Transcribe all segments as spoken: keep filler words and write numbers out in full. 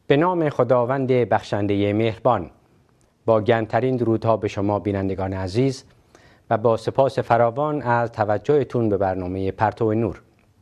به نام خداوند بخشنده مهربان، با گرمترین درودها به شما بینندگان عزیز و با سپاس فراوان از توجهتون به برنامه پرتو نور.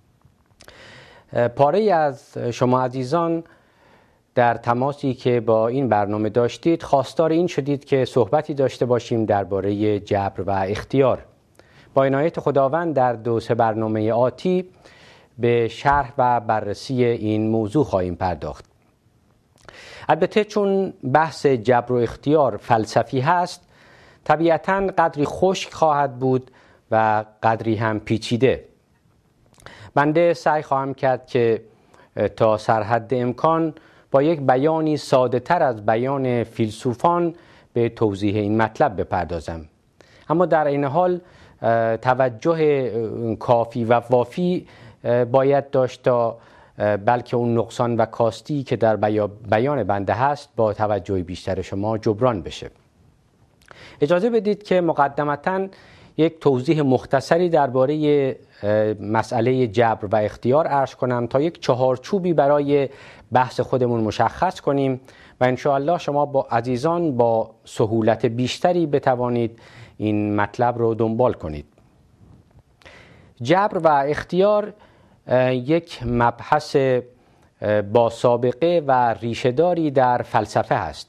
پاره از شما عزیزان در تماسی که با این برنامه داشتید خواستار این شدید که صحبتی داشته باشیم درباره جبر و اختیار. با عنایت خداوند در دو سه برنامه آتی به شرح و بررسی این موضوع خواهیم پرداخت. البته چون بحث جبر و اختیار فلسفی هست، طبیعتاً قدری خشک خواهد بود و قدری هم پیچیده. بنده سعی خواهم کرد که تا سرحد امکان با یک بیانی ساده تر از بیان فیلسوفان به توضیح این مطلب بپردازم، اما در این حال توجه کافی و وافی باید داشت تا بلکه اون نقصان و کاستی که در بیان بنده هست با توجه بیشتر شما جبران بشه. اجازه بدید که مقدمتاً یک توضیح مختصری درباره مسئله جبر و اختیار عرض کنم تا یک چهارچوبی برای بحث خودمون مشخص کنیم و انشاءالله شما با عزیزان با سهولت بیشتری بتوانید این مطلب رو دنبال کنید. جبر و اختیار یک مبحث با سابقه و ریشه‌داری در فلسفه است.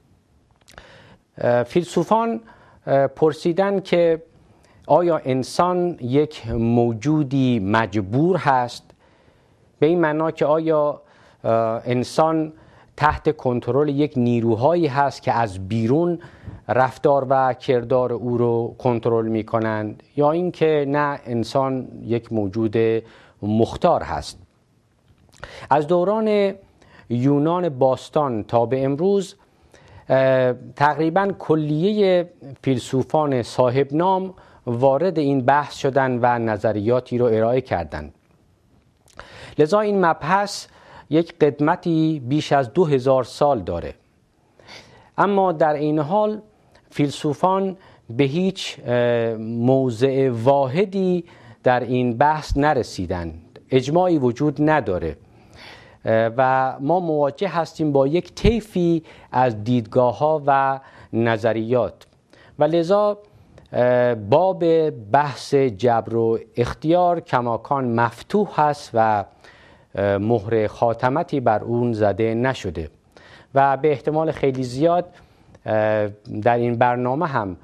فیلسوفان پرسیدن که آیا انسان یک موجودی مجبور هست؟ به این معنا که آیا انسان تحت کنترل یک نیروهایی هست که از بیرون رفتار و کردار او رو کنترل می کنند، یا اینکه نه، انسان یک موجود مختار هست؟ از دوران یونان باستان تا به امروز تقریباً کلیه فیلسوفان صاحب نام وارد این بحث شدند و نظریاتی رو ارائه کردند. لذا این مبحث یک قدمتی بیش از دو هزار سال داره، اما در این حال فیلسوفان به هیچ موضع واحدی در این بحث نرسیدند. اجماعی وجود نداره و ما مواجه هستیم با یک طیفی از دیدگاه‌ها و نظریات و لذا باب بحث جبر و اختیار کماکان مفتوح هست و مهر خاتمتی بر اون زده نشده و به احتمال خیلی زیاد در این برنامه هم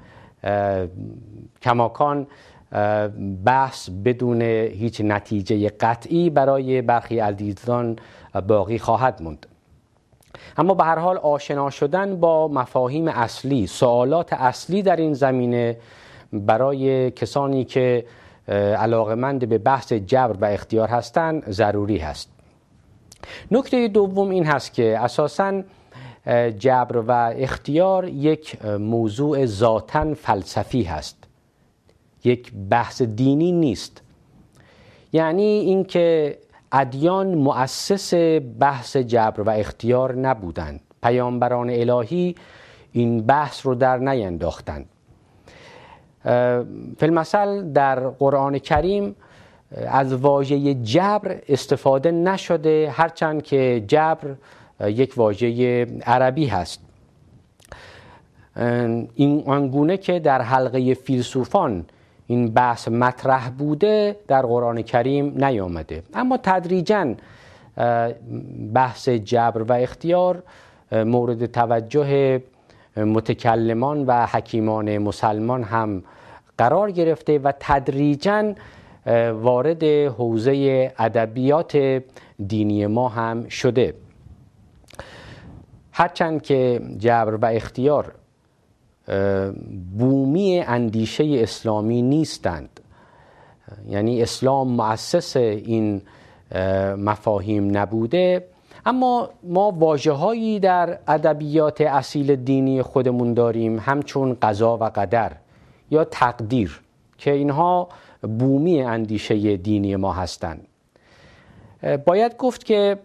کماکان بحث بدون هیچ نتیجه قطعی برای برخی عزیزان باقی خواهد موند. اما به هر حال آشنا شدن با مفاهیم اصلی، سوالات اصلی در این زمینه برای کسانی که علاقه‌مند به بحث جبر و اختیار هستند ضروری هست. نکته دوم این هست که اساساً جبر و اختیار یک موضوع ذاتاً فلسفی هست، یک بحث دینی نیست. یعنی اینکه ادیان مؤسس بحث جبر و اختیار نبودند، پیامبران الهی این بحث رو در نینداختند. فی المثل در قرآن کریم از واژه جبر استفاده نشده، هرچند که جبر یک واژه عربی هست. این آنگونه که در حلقه فیلسوفان این بحث مطرح بوده در قرآن کریم نیامده، اما تدریجاً بحث جبر و اختیار مورد توجه متکلمان و حکیمان مسلمان هم قرار گرفته و تدریجاً وارد حوزه ادبیات دینی ما هم شده. هرچند که جبر و اختیار بومی اندیشه اسلامی نیستند، یعنی اسلام مؤسس این مفاهیم نبوده، اما ما واژه‌هایی در ادبیات اصیل دینی خودمون داریم، همچون قضا و قدر یا تقدیر، که اینها بومی اندیشه دینی ما هستند. باید گفت که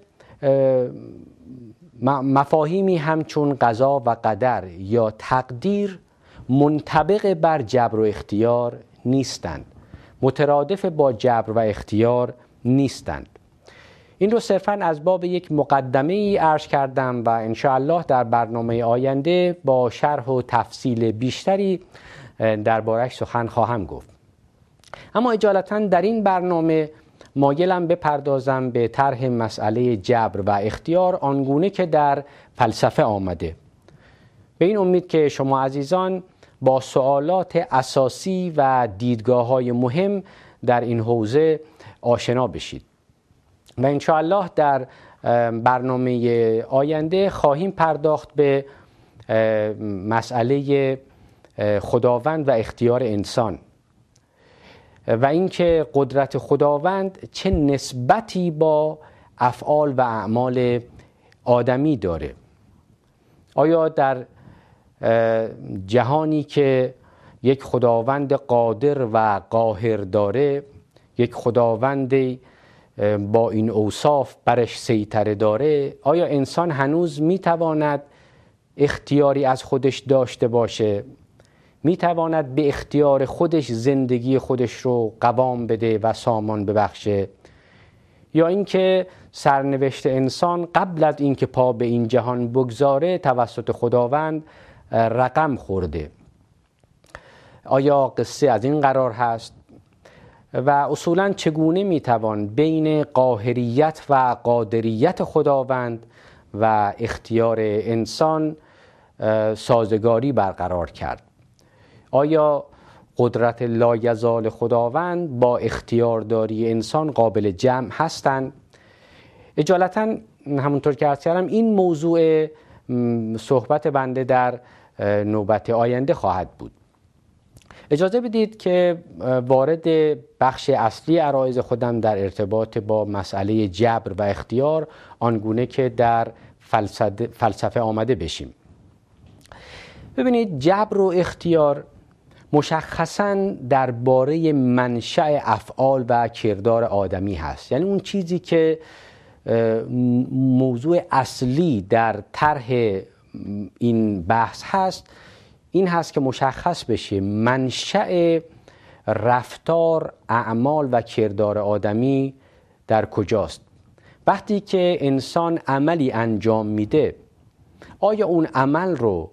مفاهیمی همچون قضا و قدر یا تقدیر منطبق بر جبر و اختیار نیستند، مترادف با جبر و اختیار نیستند. این رو صرفاً از باب یک مقدمه ای عرض کردم و انشاءالله در برنامه آینده با شرح و تفصیل بیشتری درباره‌اش سخن خواهم گفت. اما اجالتاً در این برنامه مایلم بپردازم به طرح مسئله جبر و اختیار آنگونه که در فلسفه آمده، به این امید که شما عزیزان با سوالات اساسی و دیدگاه‌های مهم در این حوزه آشنا بشید و انشاءالله در برنامه آینده خواهیم پرداخت به مسئله خداوند و اختیار انسان و اینکه قدرت خداوند چه نسبتی با افعال و اعمال آدمی داره. آیا در جهانی که یک خداوند قادر و قاهر داره، یک خداوند با این اوصاف برش سیطره داره، آیا انسان هنوز میتواند اختیاری از خودش داشته باشه؟ میتواند به اختیار خودش زندگی خودش رو قوام بده و سامان ببخشه؟ یا اینکه سرنوشت انسان قبل از اینکه پا به این جهان بگذاره توسط خداوند رقم خورده؟ آیا قصه از این قرار هست؟ و اصولاً چگونه میتوان بین قاهریت و قادریت خداوند و اختیار انسان سازگاری برقرار کرد؟ آیا قدرت لایزال خداوند با اختیارداری انسان قابل جمع هستند؟ اجالتاً همونطور که عرض کردم این موضوع صحبت بنده در نوبت آینده خواهد بود. اجازه بدید که وارد بخش اصلی عرایض خودم در ارتباط با مسئله جبر و اختیار آنگونه که در فلسفه آمده بشیم. ببینید، جبر و اختیار مشخصاً درباره منشأ افعال و کردار آدمی هست، یعنی اون چیزی که موضوع اصلی در طرح این بحث هست این هست که مشخص بشه منشأ رفتار، اعمال و کردار آدمی در کجاست. وقتی که انسان عملی انجام میده، آیا اون عمل رو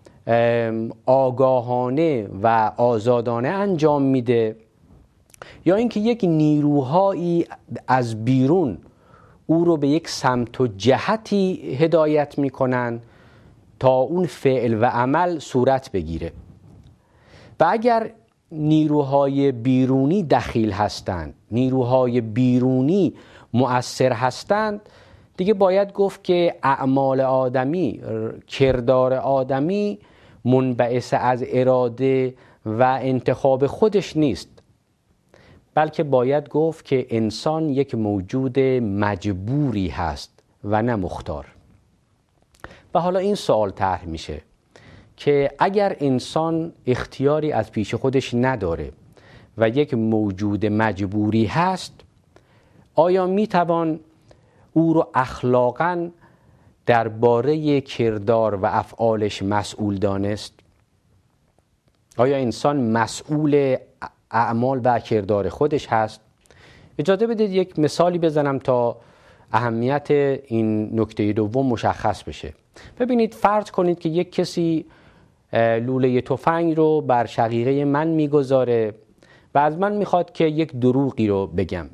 آگاهانه و آزادانه انجام میده یا اینکه یک نیروهایی از بیرون او رو به یک سمت و جهتی هدایت میکنن تا اون فعل و عمل صورت بگیره؟ و اگر نیروهای بیرونی دخیل هستند، نیروهای بیرونی مؤثر هستند، دیگه باید گفت که اعمال آدمی، کردار آدمی منبعث از اراده و انتخاب خودش نیست، بلکه باید گفت که انسان یک موجود مجبوری هست و نه مختار. و حالا این سوال طرح میشه که اگر انسان اختیاری از پیش خودش نداره و یک موجود مجبوری هست، آیا میتوان او رو اخلاقاً درباره کردار و افعالش مسئول دانست؟ آیا انسان مسئول اعمال و کردار خودش هست؟ اجازه بدید یک مثالی بزنم تا اهمیت این نکته دوم مشخص بشه. ببینید، فرض کنید که یک کسی لوله تفنگ رو بر شقیقه من میگذاره و از من میخواد که یک دروغی رو بگم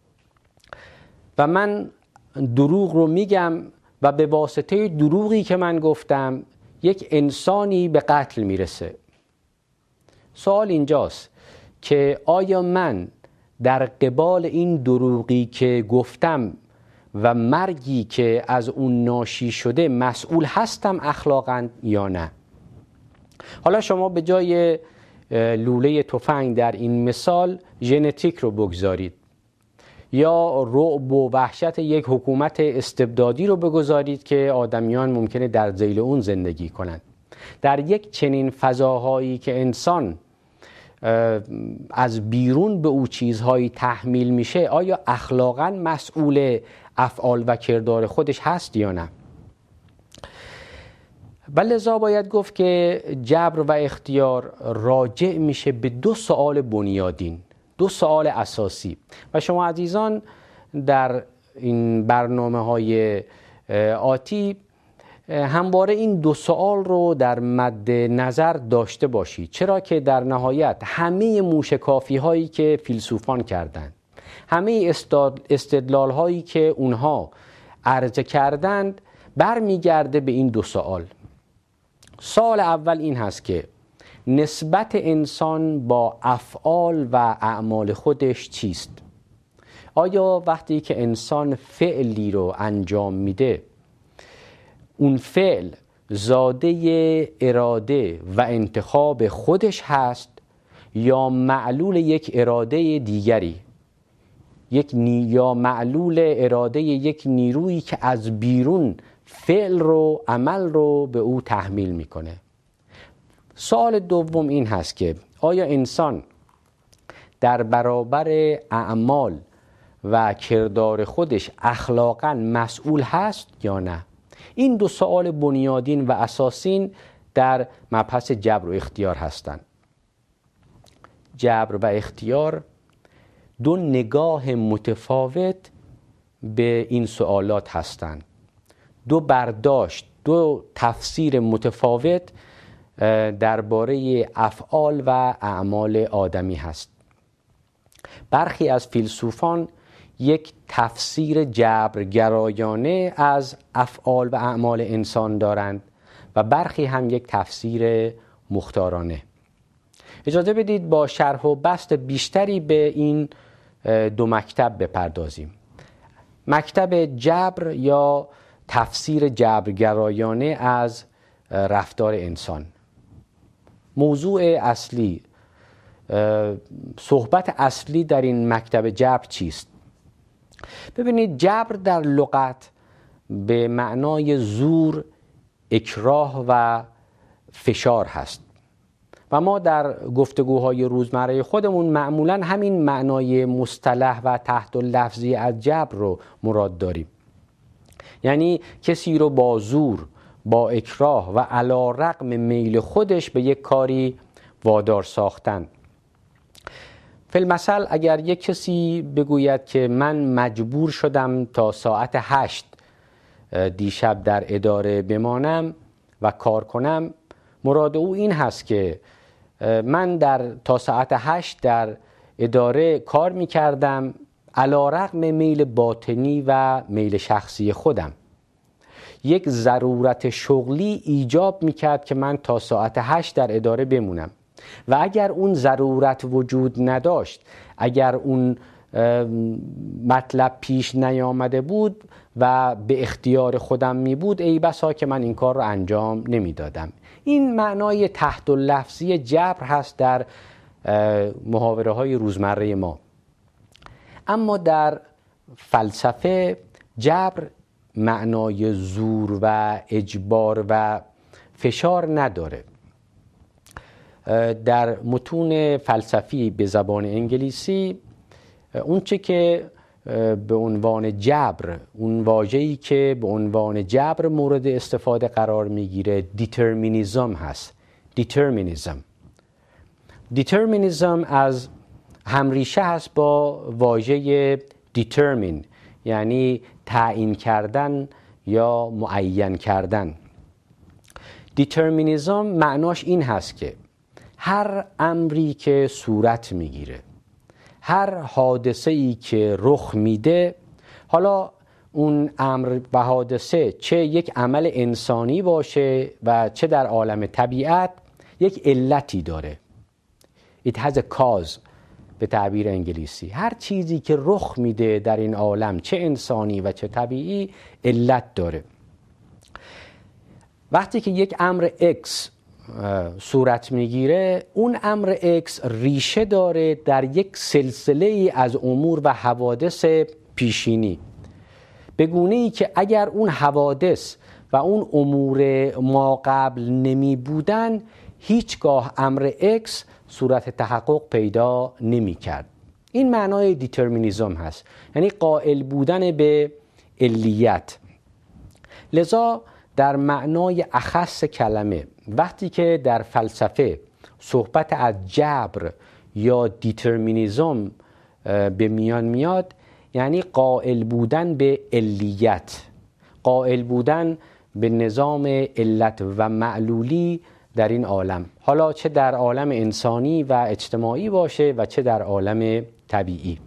و من دروغ رو میگم و به واسطه دروغی که من گفتم یک انسانی به قتل میرسه. سوال اینجاست که آیا من در قبال این دروغی که گفتم و مرگی که از اون ناشی شده مسئول هستم اخلاقاً یا نه؟ حالا شما به جای لوله تفنگ در این مثال ژنتیک رو بگذارید یا رعب و وحشت یک حکومت استبدادی رو بگذارید که آدمیان ممکنه در ذیل اون زندگی کنند. در یک چنین فضاهایی که انسان از بیرون به او چیزهایی تحمیل میشه، آیا اخلاقاً مسئول افعال و کردار خودش هست یا نه؟ و لذا باید گفت که جبر و اختیار راجع میشه به دو سوال بنیادین، دو سوال اساسی. و شما عزیزان در این برنامه های آتی همواره این دو سوال رو در مد نظر داشته باشید، چرا که در نهایت همه موشکافی هایی که فیلسوفان کردند، همه استدلال هایی که اونها عرضه کردند برمیگرده به این دو سوال. سوال اول این هست که نسبت انسان با افعال و اعمال خودش چیست؟ آیا وقتی که انسان فعلی رو انجام میده اون فعل زاده اراده و انتخاب خودش هست یا معلول یک اراده دیگری، یک نی... یا معلول اراده یک نیرویی که از بیرون فعل رو، عمل رو به او تحمیل میکنه؟ سوال دوم این هست که آیا انسان در برابر اعمال و کردار خودش اخلاقاً مسئول هست یا نه؟ این دو سوال بنیادین و اساسین در مبحث جبر و اختیار هستند. جبر و اختیار دو نگاه متفاوت به این سوالات هستند، دو برداشت، دو تفسیر متفاوت درباره افعال و اعمال آدمی هست. برخی از فیلسوفان یک تفسیر جبرگرایانه از افعال و اعمال انسان دارند و برخی هم یک تفسیر مختارانه. اجازه بدید با شرح و بسط بیشتری به این دو مکتب بپردازیم. مکتب جبر یا تفسیر جبرگرایانه از رفتار انسان. موضوع اصلی، صحبت اصلی در این مکتب جبر چیست؟ ببینید، جبر در لغت به معنای زور، اکراه و فشار هست و ما در گفتگوهای روزمره خودمون معمولاً همین معنای مصطلح و تحت لفظی از جبر رو مراد داریم، یعنی کسی رو با زور، با اکراه و علی رغم میل خودش به یک کاری وادار ساختن. فی المثل اگر یک کسی بگوید که من مجبور شدم تا ساعت هشت دیشب در اداره بمانم و کار کنم، مراد او این هست که من در تا ساعت هشت در اداره کار می کردم علی رغم میل باطنی و میل شخصی خودم. یک ضرورت شغلی ایجاب می کرد که من تا ساعت هشت در اداره بمونم و اگر اون ضرورت وجود نداشت، اگر اون مطلب پیش نیامده بود و به اختیار خودم می بود، ای بسا که من این کار رو انجام نمی دادم. این معنای تحت لفظی جبر هست در محاوره های روزمره ما. اما در فلسفه جبر معنای زور و اجبار و فشار نداره. در متون فلسفی به زبان انگلیسی اون چه که به عنوان جبر، اون واژه‌ای که به عنوان جبر مورد استفاده قرار میگیره دیترمینیزم هست. دیترمینیزم دیترمینیزم از همریشه هست با واژه دیترمین، یعنی تعیین کردن یا معین کردن. دیترمینیزم معناش این هست که هر امری که صورت میگیره، هر حادثه‌ای که رخ میده، حالا اون امر و حادثه چه یک عمل انسانی باشه و چه در عالم طبیعت، یک علتی داره. It has a cause به تعبیر انگلیسی. هر چیزی که رخ میده در این عالم، چه انسانی و چه طبیعی، علت داره. وقتی که یک امر X صورت میگیره، اون امر X ریشه داره در یک سلسله ای از امور و حوادث پیشینی، به گونه ای که اگر اون حوادث و اون امور ما قبل نمی بودن، هیچگاه امر X صورت تحقق پیدا نمی کرد. این معنای دیترمینیزم هست، یعنی قائل بودن به علیت. لذا در معنای اخص کلمه وقتی که در فلسفه صحبت از جبر یا دیترمینیزم به میان میاد، یعنی قائل بودن به علیت، قائل بودن به نظام علت و معلولی در این عالم، حالا چه در عالم انسانی و اجتماعی باشه و چه در عالم طبیعی.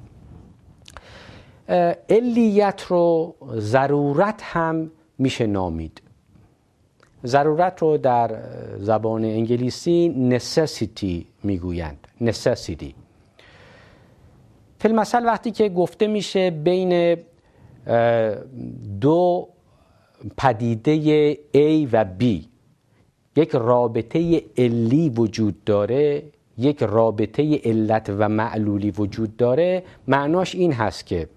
علیت رو ضرورت هم میشه نامید. ضرورت رو در زبان انگلیسی necessity میگویند. necessity. فی المثل وقتی که گفته میشه بین دو پدیده A و B یک رابطه علی وجود داره، یک رابطه علت و معلولی وجود داره، معناش این هست که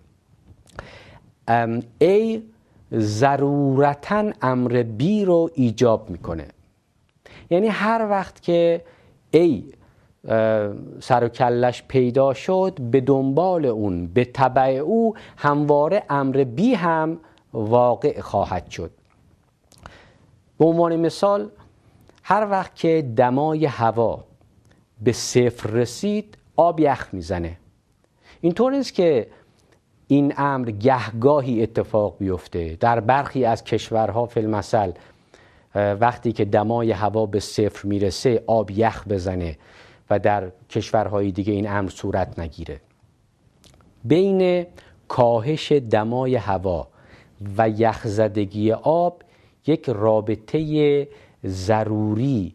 A ضرورتاً امر B رو ایجاب میکنه. یعنی هر وقت که A سر و کلش پیدا شد، به دنبال اون، به تبع او همواره امر B هم واقع خواهد شد. به عنوان مثال هر وقت که دمای هوا به صفر رسید آب یخ میزنه. اینطور نیست که این امر گهگاهی اتفاق بیفته. در برخی از کشورها فی المثل وقتی که دمای هوا به صفر میرسه آب یخ بزنه و در کشورهای دیگه این امر صورت نگیره. بین کاهش دمای هوا و یخزدگی آب یک رابطه ضروری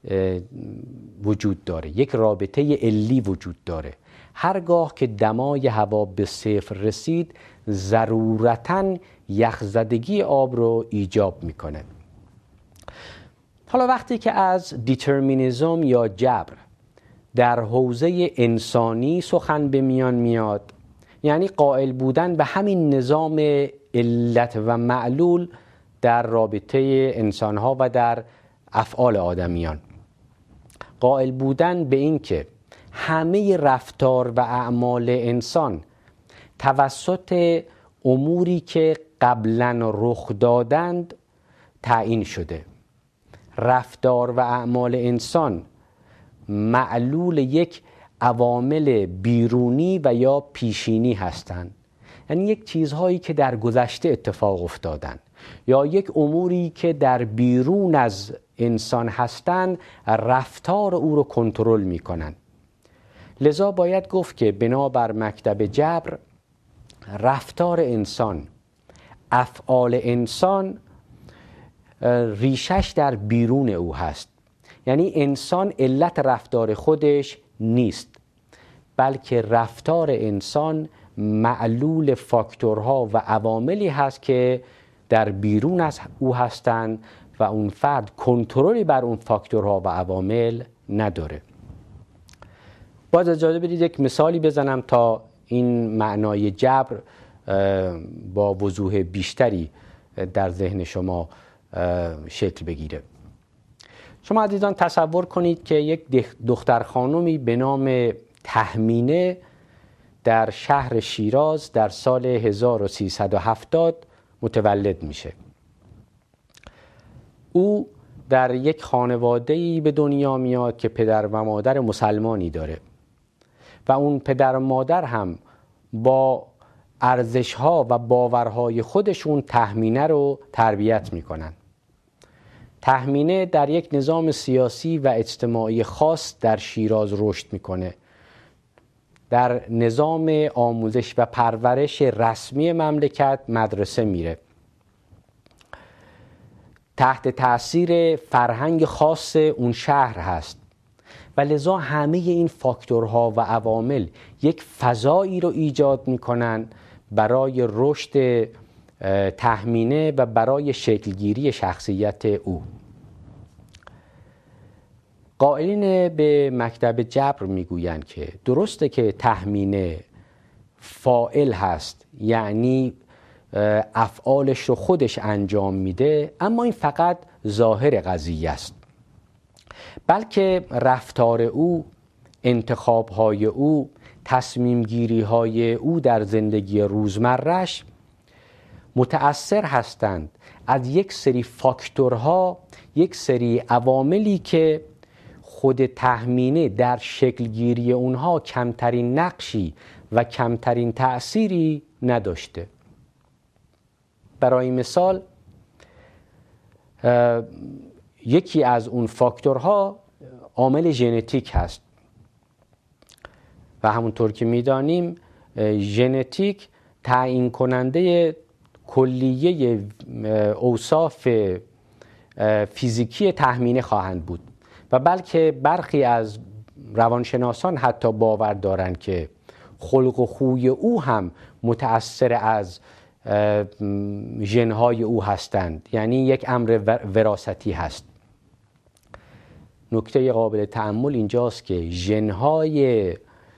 وجود داره، یک رابطه علی وجود داره. هرگاه که دمای هوا به صفر رسید ضرورتاً یخزدگی آب رو ایجاب میکنه. حالا وقتی که از دیترمینیزم یا جبر در حوزه انسانی سخن به میان میاد، یعنی قائل بودن به همین نظام علت و معلول در رابطه انسانها و در افعال آدمیان، قائل بودن به این که همه رفتار و اعمال انسان توسط اموری که قبلا رخ دادند تعیین شده. رفتار و اعمال انسان معلول یک عوامل بیرونی و یا پیشینی هستند، یعنی یک چیزهایی که در گذشته اتفاق افتادن یا یک اموری که در بیرون از انسان هستند رفتار او رو کنترل میکنن. لذا باید گفت که بنابر مکتب جبر رفتار انسان، افعال انسان ریشش در بیرون او هست. یعنی انسان علت رفتار خودش نیست، بلکه رفتار انسان معلول فاکتورها و عواملی هست که در بیرون از او هستند و اون فرد کنترلی بر اون فاکتورها و عوامل نداره. باز اجازه بدید یک مثالی بزنم تا این معنای جبر با وضوح بیشتری در ذهن شما شکل بگیره. شما عزیزان تصور کنید که یک دختر خانومی به نام تهمینه در شهر شیراز در سال هزار و سیصد و هفتاد متولد میشه. او در یک خانواده‌ای به دنیا میاد که پدر و مادر مسلمانی داره و اون پدر و مادر هم با ارزش‌ها و باورهای خودشون تهمینه رو تربیت میکنن. تهمینه در یک نظام سیاسی و اجتماعی خاص در شیراز رشد میکنه. در نظام آموزش و پرورش رسمی مملکت مدرسه میره. تحت تأثیر فرهنگ خاص اون شهر هست و لذا همه این فاکتورها و عوامل یک فضایی رو ایجاد میکنن برای رشد تهمینه و برای شکلگیری شخصیت او. قائلین به مکتب جبر میگویند که درسته که تهمینه فاعل هست، یعنی افعالش رو خودش انجام میده، اما این فقط ظاهر قضیه است، بلکه رفتار او، انتخاب‌های او، تصمیم‌گیری‌های او در زندگی روزمره‌اش متأثر هستند از یک سری فاکتورها، یک سری عواملی که خود تهمینه در شکلگیری اونها کمترین نقشی و کمترین تأثیری نداشته. برای مثال یکی از اون فاکتورها عامل ژنتیک هست و همونطور که میدانیم ژنتیک تعیین کننده کلیه اوصاف فیزیکی تهمینه خواهند بود و بلکه برخی از روانشناسان حتی باور دارند که خلق و خوی او هم متأثر از ژن‌های او هستند، یعنی یک امر وراثتی هست. نکته قابل تأمل اینجاست که ژن‌های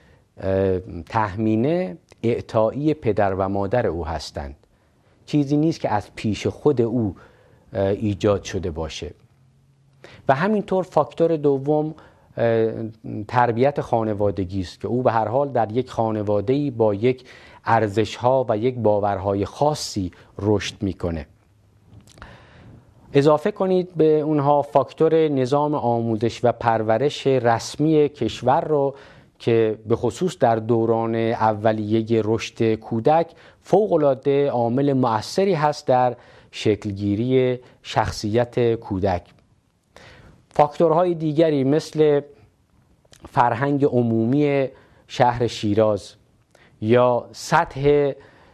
تهمینه اعطایی پدر و مادر او هستند، چیزی نیست که از پیش خود او ایجاد شده باشه. و همینطور فاکتور دوم تربیت خانوادگی است که او به هر حال در یک خانواده‌ای با یک ارزش‌ها و یک باورهای خاصی رشد میکنه. اضافه کنید به اونها فاکتور نظام آموزش و پرورش رسمی کشور رو که به خصوص در دوران اولیه رشد کودک فوق‌العاده عامل مؤثری هست در شکلگیری شخصیت کودک. فاکتورهای دیگری مثل فرهنگ عمومی شهر شیراز یا سطح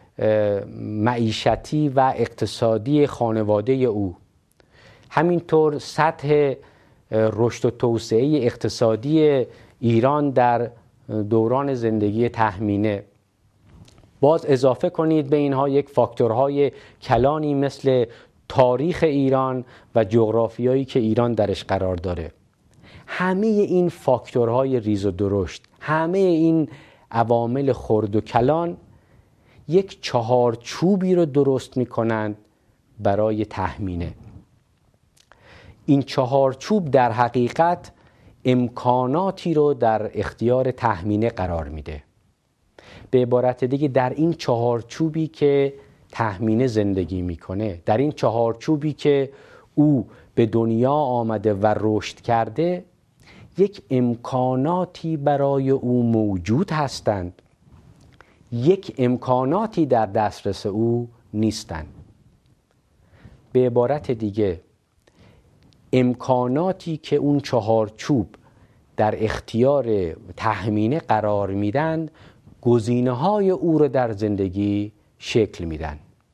معیشتی و اقتصادی خانواده او، همینطور سطح رشد و توسعه اقتصادی ایران در دوران زندگی تهمینه. باز اضافه کنید به اینها یک فاکتورهای کلانی مثل تاریخ ایران و جغرافیایی که ایران درش قرار داره. همه این فاکتورهای ریز و درشت، همه این عوامل خرد و کلان یک چهارچوبی رو درست میکنند برای تهمینه. این چهارچوب در حقیقت امکاناتی رو در اختیار تهمینه قرار میده. به عبارت دیگه در این چهارچوبی که تهمینه زندگی میکنه، در این چهارچوبی که او به دنیا آمده و رشد کرده، یک امکاناتی برای او موجود هستند، یک امکاناتی در دسترس او نیستند. به عبارت دیگه امکاناتی که اون چهارچوب در اختیار تهمینه قرار میدن گزینه‌های او رو در زندگی شکل میدن.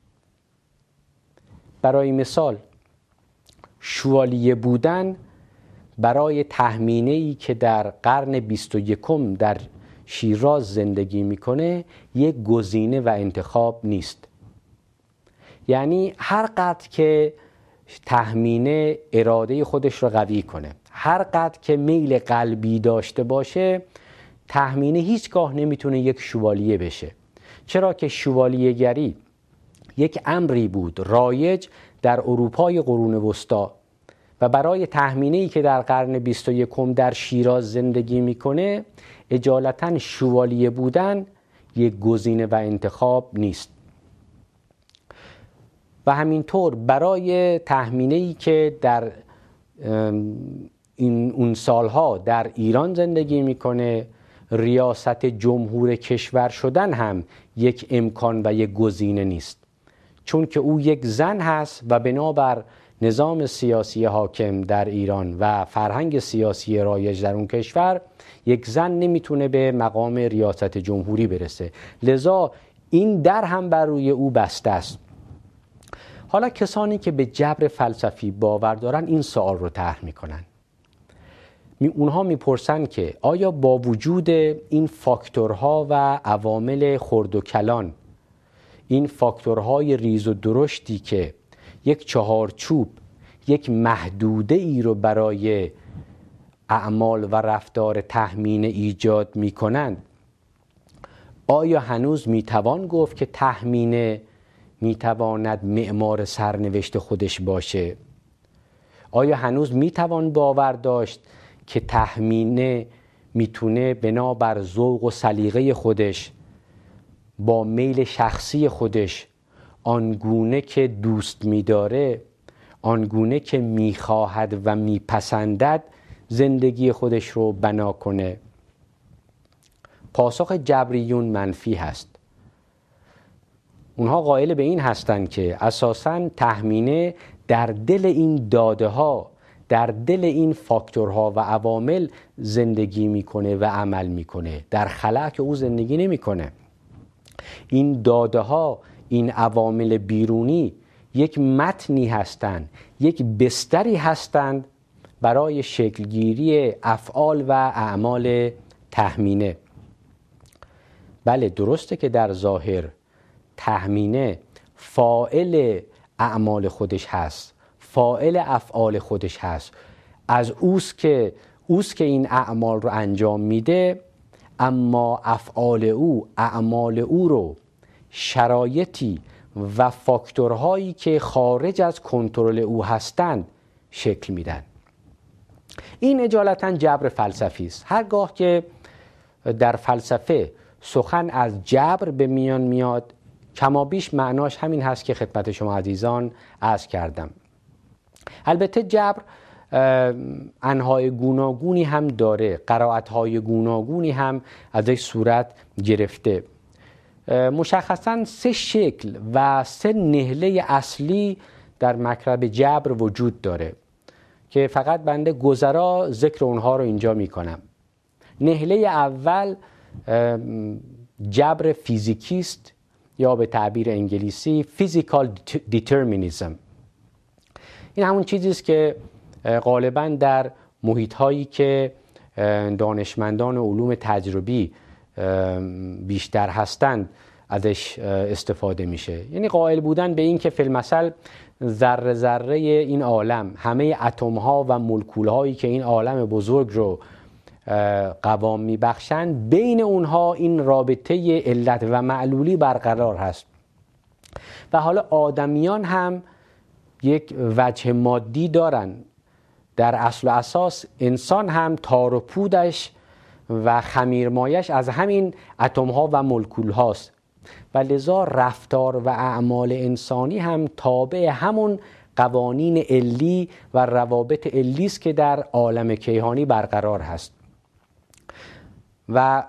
برای مثال شوالیه بودن برای تهمینه‌ای که در قرن بیست و یکم در شیراز زندگی میکنه یک گزینه و انتخاب نیست. یعنی هر قدر که تهمینه اراده خودش رو قوی کنه، هر قدر که میل قلبی داشته باشه، تهمینه هیچگاه نمیتونه یک شوالیه بشه. چرا که شوالیه گری یک امری بود رایج در اروپای قرون وسطا و برای تهمینه‌ای که در قرن بیست و یکم در شیراز زندگی میکنه اجالتا شوالیه بودن یک گزینه و انتخاب نیست. و همینطور برای تهمینه‌ای که در این اون سالها در ایران زندگی میکنه ریاست جمهور کشور شدن هم یک امکان و یک گزینه نیست، چون که او یک زن هست و بنابر نظام سیاسی حاکم در ایران و فرهنگ سیاسی رایج در اون کشور یک زن نمیتونه به مقام ریاست جمهوری برسه، لذا این در هم بر روی او بسته است. حالا کسانی که به جبر فلسفی باور دارن این سوال رو طرح میکنن. می اونها میپرسن که آیا با وجود این فاکتورها و عوامل خرد و کلان، این فاکتورهای ریز و درشتی که یک چهارچوب، یک محدوده ای رو برای اعمال و رفتار تهمینه ایجاد میکنند، آیا هنوز میتوان گفت که تهمینه میتواند معمار سرنوشت خودش باشه؟ آیا هنوز میتوان باور داشت که تهمینه میتونه بنابر ذوق و سلیقه خودش با میل شخصی خودش آنگونه که دوست می‌داره، آنگونه که می‌خواهد و می‌پسندد زندگی خودش رو بنا کنه؟ پاسخ جبریون منفی هست. اونها قائل به این هستند که اساساً تهمینه در دل این داده ها، در دل این فاکتورها و عوامل زندگی میکنه و عمل میکنه، در خلا که او زندگی نمیکنه. این داده ها، این عوامل بیرونی یک متنی هستند، یک بستری هستند برای شکلگیری افعال و اعمال تهمینه. بله درسته که در ظاهر تهمینه فاعل اعمال خودش هست، فاعل افعال خودش هست، از اوست که اوست که این اعمال رو انجام میده، اما افعال او، اعمال او رو شرایطی و فاکتورهایی که خارج از کنترل او هستند شکل میدن. این اجالتا جبر فلسفی است. هرگاه که در فلسفه سخن از جبر به میان میاد، کمابیش معناش همین هست که خدمت شما عزیزان عرض کردم. البته جبر انواع گوناگونی هم داره، قرائت‌های گوناگونی هم ازش صورت گرفته. مشخصاً سه شکل و سه نهله اصلی در مکتب جبر وجود داره که فقط بنده گذرا ذکر اونها رو اینجا میکنم. نهله اول جبر فیزیکی است یا به تعبیر انگلیسی Physical Determinism. این همون چیزی است که غالباً در محیط‌هایی که دانشمندان علوم تجربی بیشتر هستند ازش استفاده میشه. یعنی قائل بودن به این که فی المثل ذره ذره این عالم، همه اتم‌ها و مولکول‌هایی که این عالم بزرگ رو قوام میبخشند، بین اونها این رابطه علت و معلولی برقرار هست. و حالا آدمیان هم یک وجه مادی دارن. در اصل و اساس انسان هم تار و پودش و خمیرمایش از همین اتم‌ها و مولکول هاست و لذا رفتار و اعمال انسانی هم تابع همون قوانین علی و روابط علی است که در عالم کیهانی برقرار هست. و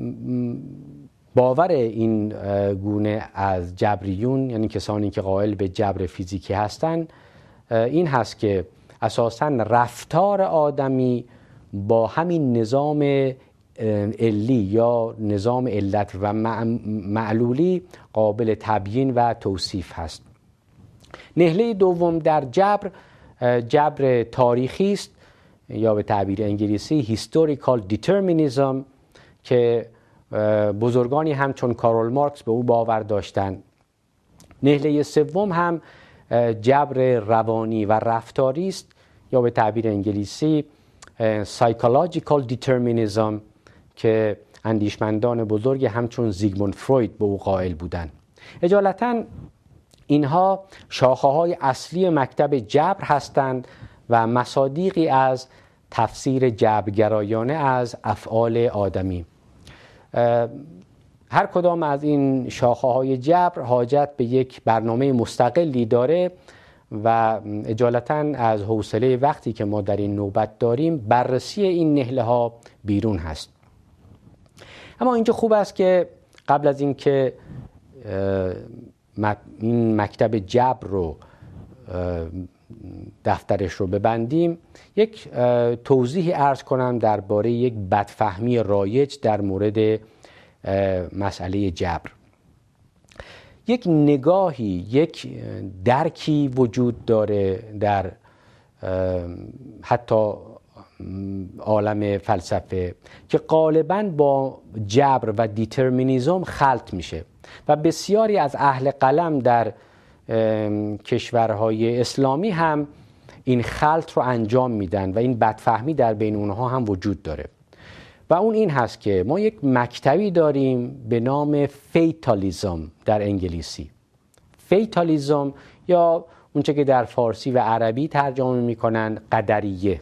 باور این گونه از جبریون، یعنی کسانی که قائل به جبر فیزیکی هستند، این هست که اساساً رفتار آدمی با همین نظام علی یا نظام علت و معلولی قابل تبیین و توصیف هست. نهله دوم در جبر جبر تاریخی است یا به تعبیر انگلیسی Historical Determinism که بزرگانی هم چون کارول مارکس به او باور داشتند. نهله سوم هم جبر روانی و رفتاری است یا به تعبیر انگلیسی Psychological Determinism که اندیشمندان بزرگ همچون زیگموند فروید به او قائل بودند. اجالتا اینها شاخه‌های اصلی مکتب جبر هستند و مصادیقی از تفسیر جبرگرایانه از افعال آدمی. هر کدام از این شاخه‌های جبر حاجت به یک برنامه مستقلی داره و اجالتا از حوصله وقتی که ما در این نوبت داریم بررسی این نهله ها بیرون هست. اما اینجا خوب است که قبل از اینکه این مکتب جبر رو دفترش رو ببندیم، یک توضیحی عرض کنم درباره یک بدفهمی رایج در مورد مسئله جبر. یک نگاهی، یک درکی وجود داره در حتی عالم فلسفه که غالباً با جبر و دیترمینیزم خلط میشه و بسیاری از اهل قلم در کشورهای اسلامی هم این خلط رو انجام میدن و این بدفهمی در بین اونها هم وجود داره. و اون این هست که ما یک مکتبی داریم به نام فیتالیزم در انگلیسی. فیتالیزم یا اونچه که در فارسی و عربی ترجمه میکنن قدریه.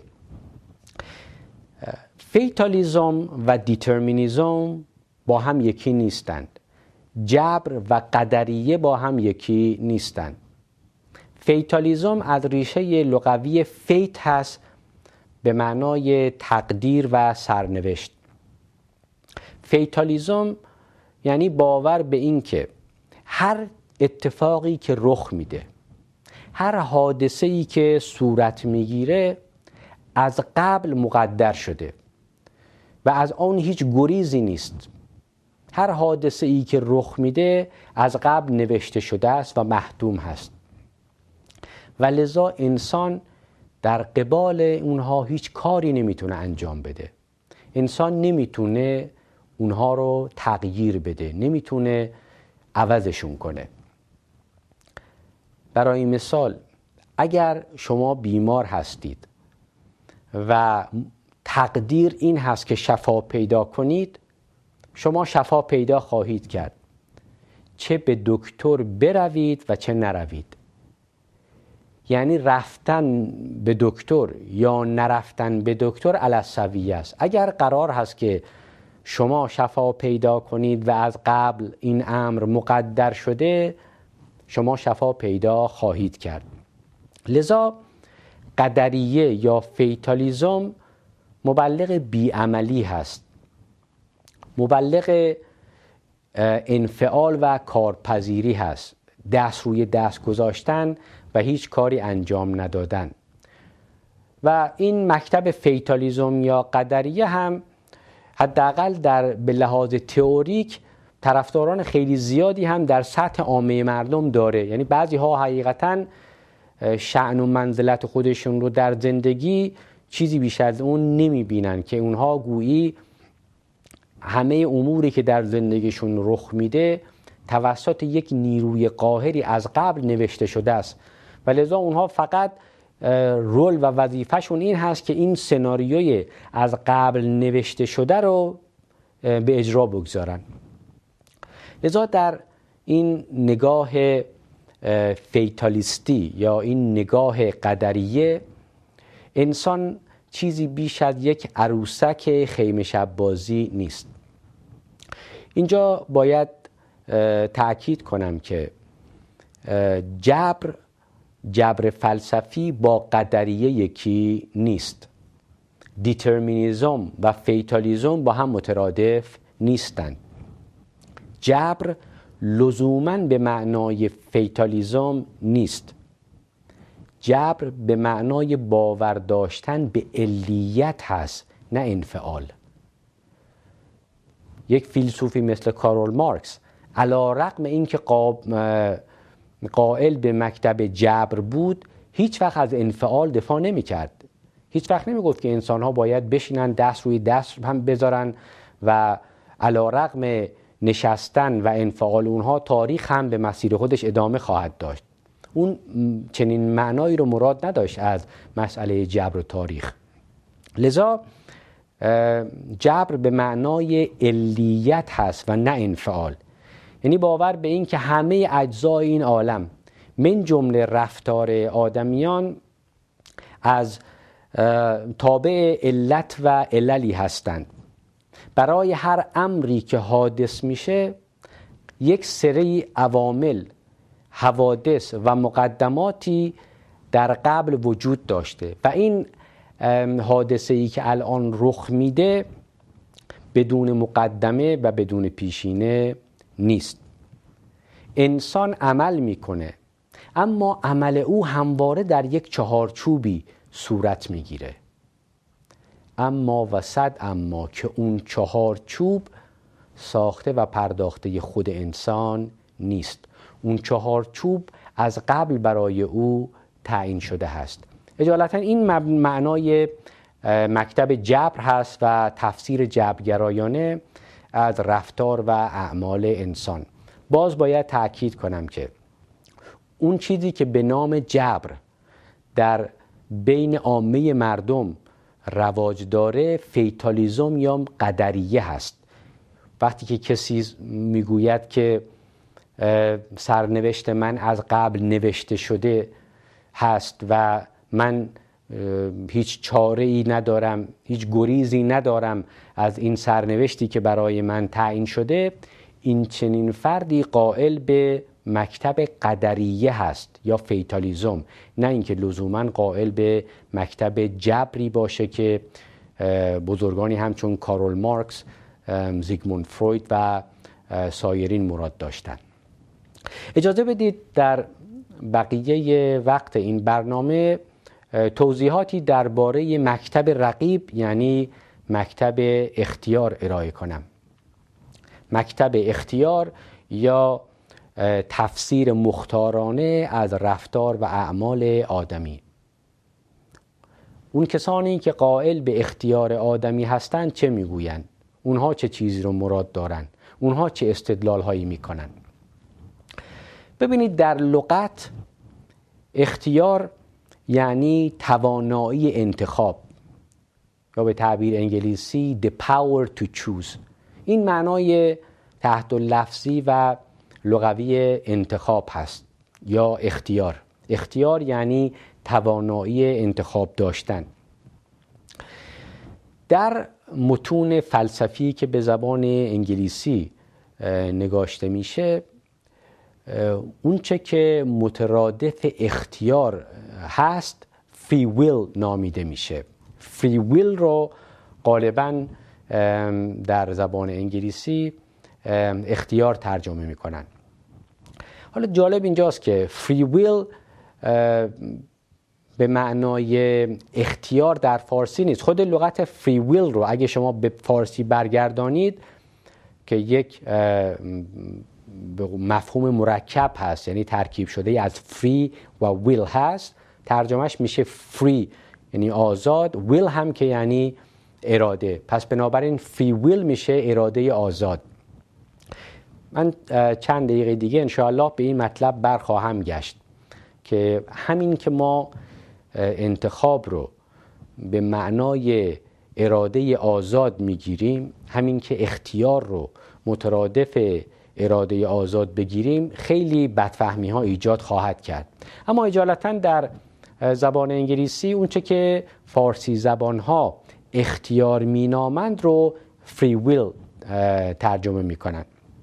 فیتالیزم و دیترمینیزم با هم یکی نیستند. جبر و قدریه با هم یکی نیستند. فیتالیزم از ریشه لغوی فیت هست به معنای تقدیر و سرنوشت. فیتالیزم یعنی باور به این که هر اتفاقی که رخ میده، هر حادثه‌ای که صورت میگیره از قبل مقدر شده و از آن هیچ گریزی نیست. هر حادثه‌ای که رخ میده از قبل نوشته شده است و محتوم هست و لذا انسان در قبال اونها هیچ کاری نمیتونه انجام بده. انسان نمیتونه اونها رو تغییر بده، نمیتونه عوضشون کنه. برای مثال اگر شما بیمار هستید و تقدیر این هست که شفا پیدا کنید، شما شفا پیدا خواهید کرد، چه به دکتر بروید و چه نروید. یعنی رفتن به دکتر یا نرفتن به دکتر علی السویه است. اگر قرار هست که شما شفا پیدا کنید و از قبل این امر مقدر شده، شما شفا پیدا خواهید کرد. لذا قدریه یا فیتالیزم مبلغ بیعملی هست، مبلغ انفعال و کارپذیری هست، دست روی دست گذاشتن و هیچ کاری انجام ندادن. و این مکتب فیتالیزم یا قدریه هم حداقل در به لحاظ تئوریک طرفداران خیلی زیادی هم در سطح عامه مردم داره. یعنی بعضی ها حقیقتاً شأن و منزلت خودشون رو در زندگی چیزی بیشتر از اون نمی بینن که اونها گویی همه اموری که در زندگیشون رخ میده توسط یک نیروی قاهری از قبل نوشته شده است و لذا اونها فقط رول و وظیفهشون این هست که این سناریوی از قبل نوشته شده رو به اجرا بگذارن. لذا در این نگاه فیتالیستی یا این نگاه قدریه، انسان چیزی بیش از یک عروسک خیمه شب بازی نیست. اینجا باید تأکید کنم که جبر جبر فلسفی با قدریه یکی نیست. دیترمینیزم و فیتالیزم با هم مترادف نیستند. جبر لزوماً به معنای فیتالیزم نیست. جبر به معنای باور داشتن به علیت هست، نه انفعال. یک فیلسوفی مثل کارول مارکس علی رغم اینکه قائل به مکتب جبر بود، هیچ وقت از انفعال دفاع نمی کرد. هیچ وقت نمی گفت که انسان ها باید بشینن دست روی دست هم بذارن و علی رغم نشستن و انفعال اونها تاریخ هم به مسیر خودش ادامه خواهد داشت. اون چنین معنایی رو مراد نداشت از مسئله جبر و تاریخ. لذا جبر به معنای علیت هست و نه انفعال. یعنی باور به این که همه اجزای این عالم من جمله رفتار آدمیان از تابع علت و عللی هستند. برای هر امری که حادث میشه یک سری عوامل، حوادث و مقدماتی در قبل وجود داشته و این حادثه‌ای که الان رخ میده بدون مقدمه و بدون پیشینه نیست. انسان عمل میکنه اما عمل او همواره در یک چهارچوبی صورت میگیره. اما و صد اما که اون چهارچوب ساخته و پرداخته خود انسان نیست. اون چهارچوب از قبل برای او تعیین شده هست. اجالتا این معنای مکتب جبر هست و تفسیر جبرگرایانه از رفتار و اعمال انسان. باز باید تأکید کنم که اون چیزی که به نام جبر در بین عامه مردم رواج داره فیتالیزم یا قدریه هست. وقتی که کسی میگوید که سرنوشت من از قبل نوشته شده هست و من هیچ چاره ای ندارم، هیچ گریزی ندارم از این سرنوشتی که برای من تعیین شده، این چنین فردی قائل به مکتب قدریه هست یا فیتالیزم، نه اینکه لزوما قائل به مکتب جبری باشه که بزرگانی همچون کارول مارکس زیگموند فروید و سایرین مراد داشتند. اجازه بدید در بقیه وقت این برنامه توضیحاتی درباره مکتب رقیب یعنی مکتب اختیار ارائه کنم. مکتب اختیار یا تفسیر مختارانه از رفتار و اعمال آدمی. اون کسانی که قائل به اختیار آدمی هستند چه میگویند؟ اونها چه چیزی رو مراد دارن؟ اونها چه استدلال هایی میکنن؟ ببینید، در لغت اختیار یعنی توانایی انتخاب یا به تعبیر انگلیسی the power to choose. این معنای تحت لفظی و لغوی انتخاب هست یا اختیار. اختیار یعنی توانایی انتخاب داشتن. در متون فلسفی که به زبان انگلیسی نگاشته میشه، اون چه که مترادف اختیار هست free will نامیده میشه. free will رو غالباً در زبان انگلیسی اختیار ترجمه میکنن. حالا جالب اینجاست که free will به معنای اختیار در فارسی نیست. خود لغت free will رو اگه شما به فارسی برگردانید که یک مفهوم مرکب هست، یعنی ترکیب شده از free و will هست، ترجمهش میشه free یعنی آزاد، will هم که یعنی اراده. پس بنابراین free will میشه اراده آزاد. من چند دقیقه دیگه انشاءالله به این مطلب برخواهم گشت که همین که ما انتخاب رو به معنای اراده آزاد میگیریم، همین که اختیار رو مترادف اراده آزاد بگیریم، خیلی بدفهمی ها ایجاد خواهد کرد. اما اجالتا در زبان انگلیسی اونچه که فارسی زبان ها اختیار مینامند رو free will ترجمه میکنن.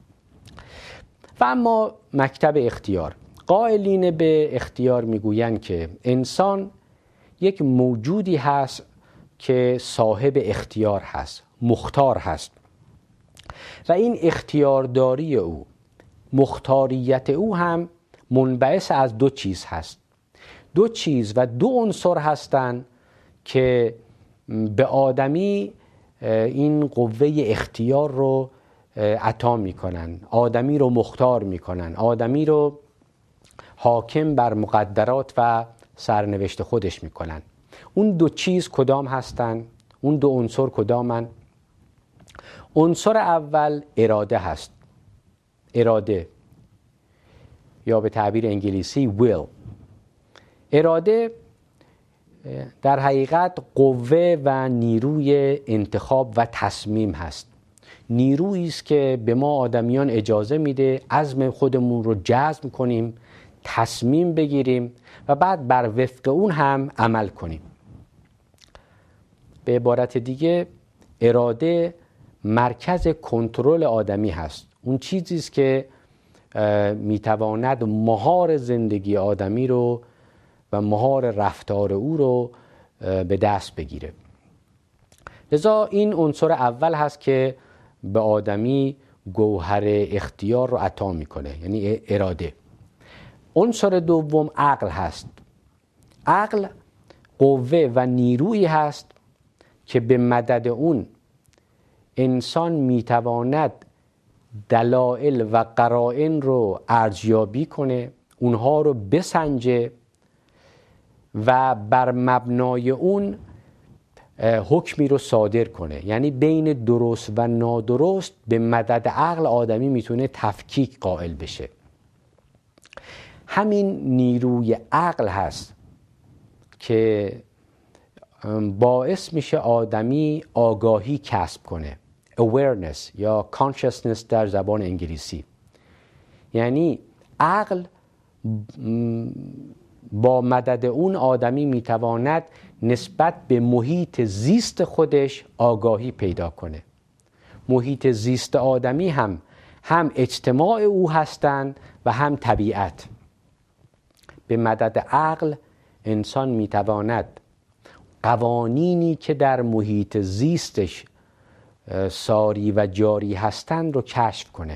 و اما مکتب اختیار، قائلین به اختیار میگویند که انسان یک موجودی هست که صاحب اختیار هست، مختار هست و این اختیارداری او، مختاریت او هم منبعث از دو چیز هست. دو چیز و دو عنصر هستند که به آدمی این قوه اختیار رو عطا میکنن، آدمی رو مختار میکنن، آدمی رو حاکم بر مقدرات و سرنوشت خودش میکنن. اون دو چیز کدام هستن؟ اون دو عنصر کدامن؟ عنصر اول اراده هست. اراده یا به تعبیر انگلیسی will. اراده در حقیقت قوه و نیروی انتخاب و تصمیم هست. نیرویی است که به ما آدمیان اجازه میده عزم خودمون رو جزم کنیم، تصمیم بگیریم و بعد بر وفق اون هم عمل کنیم. به عبارت دیگه اراده مرکز کنترل آدمی هست. اون چیزی است که میتواند مهار زندگی آدمی رو و مهار رفتار او رو به دست بگیره. لذا این عنصر اول هست که به آدمی گوهر اختیار رو عطا میکنه، یعنی اراده. عنصر دوم عقل هست. عقل قوه و نیرویی هست که به مدد اون انسان میتواند دلایل و قرائن رو ارزیابی کنه، اونها رو بسنجه و بر مبنای اون حکمی رو صادر کنه. یعنی بین درست و نادرست به مدد عقل آدمی میتونه تفکیک قائل بشه. همین نیروی عقل هست که باعث میشه آدمی آگاهی کسب کنه، awareness یا consciousness در زبان انگلیسی. یعنی عقل با مدد اون آدمی میتواند نسبت به محیط زیست خودش آگاهی پیدا کنه. محیط زیست آدمی هم هم اجتماع او هستند و هم طبیعت. به مدد عقل انسان میتواند قوانینی که در محیط زیستش ساری و جاری هستند رو کشف کنه.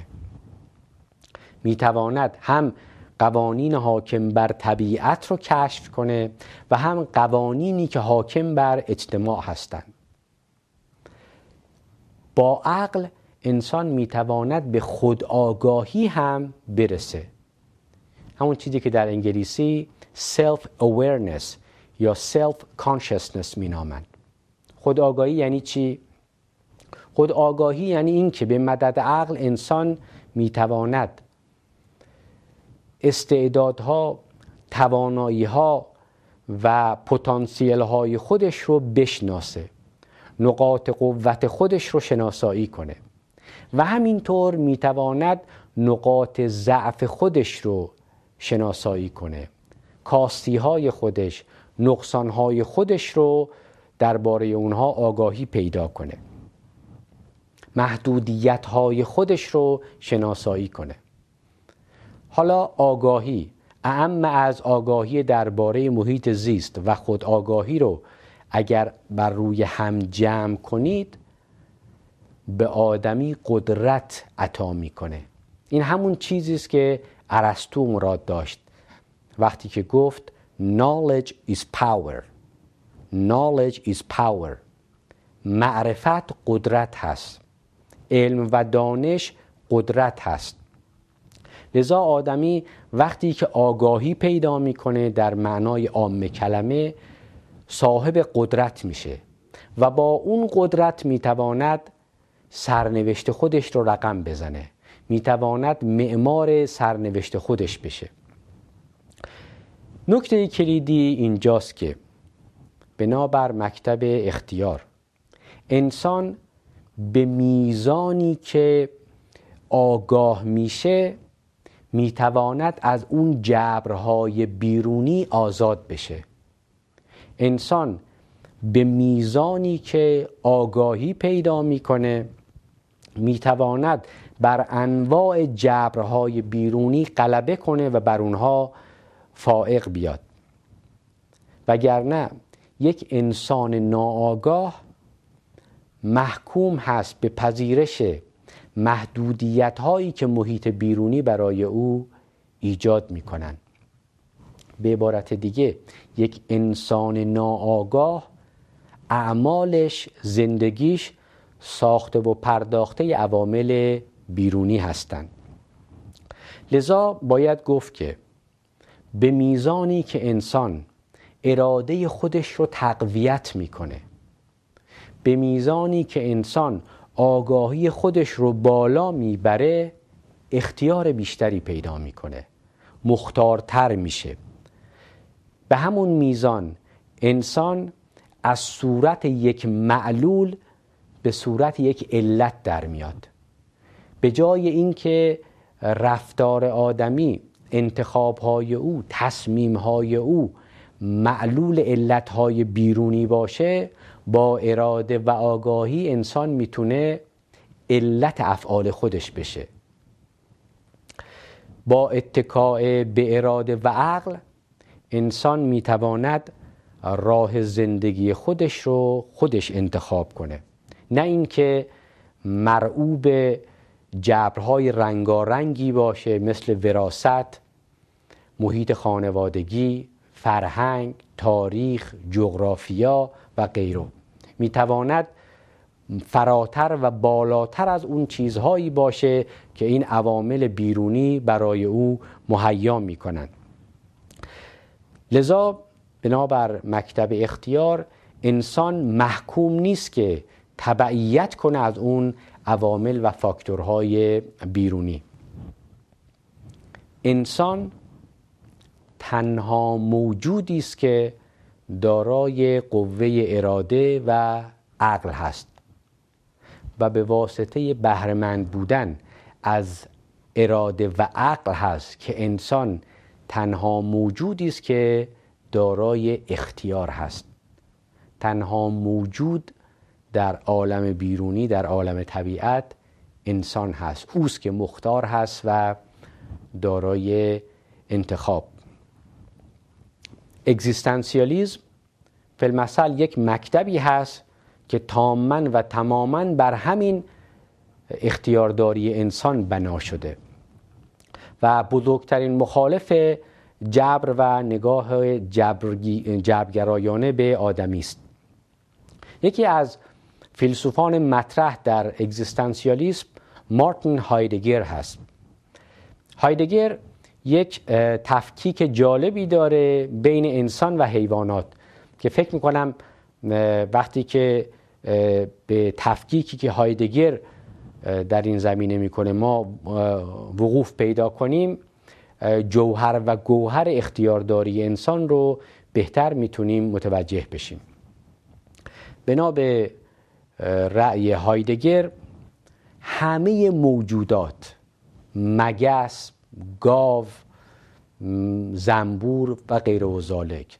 میتواند هم قوانین حاکم بر طبیعت رو کشف کنه و هم قوانینی که حاکم بر اجتماع هستند. با عقل انسان میتواند به خودآگاهی هم برسه، همون چیزی که در انگلیسی self awareness یا self consciousness مینامند. خودآگاهی یعنی چی؟ خودآگاهی یعنی این که به مدد عقل انسان میتواند استعدادها، توانایی‌ها و پتانسیل‌های خودش رو بشناسه، نقاط قوت خودش رو شناسایی کنه و همینطور میتواند نقاط ضعف خودش رو شناسایی کنه، کاستی‌های خودش، نقصان‌های خودش رو درباره اونها آگاهی پیدا کنه، محدودیت‌های خودش رو شناسایی کنه. حالا آگاهی اعم از آگاهی درباره محیط زیست و خود آگاهی رو اگر بر روی هم جمع کنید به آدمی قدرت عطا میکنه. این همون چیزی است که ارسطو مراد داشت وقتی که گفت knowledge is power. knowledge is power. معرفت قدرت هست، علم و دانش قدرت هست. لذا آدمی وقتی که آگاهی پیدا میکنه در معنای عام کلمه صاحب قدرت میشه و با اون قدرت میتواند سرنوشت خودش رو رقم بزنه، میتواند معمار سرنوشت خودش بشه. نکته کلیدی اینجاست که بنابر مکتب اختیار انسان به میزانی که آگاه میشه میتواند از اون جبرهای بیرونی آزاد بشه. انسان به میزانی که آگاهی پیدا میکنه میتواند بر انواع جبرهای بیرونی غلبه کنه و بر اونها فائق بیاد. وگرنه یک انسان ناآگاه محکوم هست به پذیرش محدودیت هایی که محیط بیرونی برای او ایجاد می کنند. به عبارت دیگه یک انسان ناآگاه اعمالش، زندگیش ساخته و پرداخته عوامل بیرونی هستند. لذا باید گفت که به میزانی که انسان اراده خودش رو تقویت میکنه، به میزانی که انسان آگاهی خودش رو بالا میبره اختیار بیشتری پیدا میکنه، مختارتر میشه. به همون میزان انسان از صورت یک معلول به صورت یک علت در میاد. به جای اینکه رفتار آدمی، انتخابهای او، تصمیمهای او معلول علتهای بیرونی باشه، با اراده و آگاهی انسان میتونه علت افعال خودش بشه. با اتکاء به اراده و عقل انسان میتواند راه زندگی خودش رو خودش انتخاب کنه، نه اینکه مرعوب جبرهای رنگارنگی باشه مثل وراثت، محیط خانوادگی، فرهنگ، تاریخ، جغرافیا و غیره. میتواند فراتر و بالاتر از اون چیزهایی باشه که این عوامل بیرونی برای او مهیا میکنند. لذا بنابر مکتب اختیار انسان محکوم نیست که تبعیت کنه از اون عوامل و فاکتورهای بیرونی. انسان تنها موجودی است که دارای قوه اراده و عقل هست و به واسطه بهره‌مند بودن از اراده و عقل هست که انسان تنها موجودی است که دارای اختیار هست. تنها موجود در عالم بیرونی، در عالم طبیعت انسان هست. اوست که مختار هست و دارای انتخاب. اگزیستانسیالیسم فی المثل یک مکتبی هست که تاماً و تماماً بر همین اختیارداری انسان بنا شده و بزرگترین مخالف جبر و نگاه جبرگرایانه به آدمی است. یکی از فیلسوفان مطرح در اگزیستانسیالیسم مارتین هایدگر هست. هایدگر یک تفکیک جالبی داره بین انسان و حیوانات که فکر میکنم وقتی که به تفکیکی که هایدگر در این زمینه میکنه ما وقوف پیدا کنیم، جوهر و گوهر اختیارداری انسان رو بهتر میتونیم متوجه بشیم. بنا به رأی هایدگر همه موجودات، مگس، گاو، زنبور و غیر و ذالک،